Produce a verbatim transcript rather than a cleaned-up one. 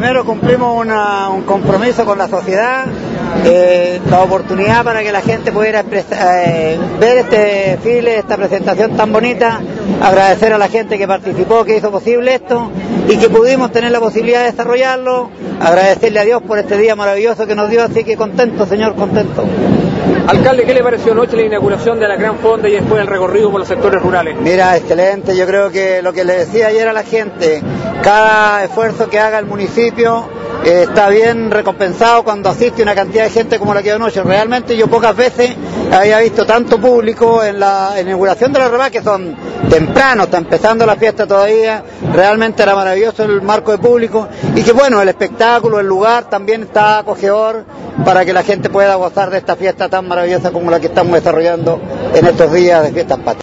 primero cumplimos una, un compromiso con la sociedad, eh, la oportunidad para que la gente pudiera eh, ver este desfile, esta presentación tan bonita, agradecer a la gente que participó, que hizo posible esto y que pudimos tener la posibilidad de desarrollarlo, agradecerle a Dios por este día maravilloso que nos dio, así que contento, señor, contento. Alcalde, ¿qué le pareció anoche la inauguración de la Gran Fonda y después el recorrido por los sectores rurales? Mira, excelente, yo creo que lo que le decía ayer a la gente, cada esfuerzo que haga el municipio eh, está bien recompensado cuando asiste una cantidad de gente como la que anoche. Realmente yo pocas veces había visto tanto público en la inauguración de la Remá, que son temprano, está empezando la fiesta todavía, realmente era maravilloso el marco de público y que bueno, el espectáculo, el lugar también está acogedor para que la gente pueda gozar de esta fiesta tan maravillosa como la que estamos desarrollando en estos días de fiestas patrias.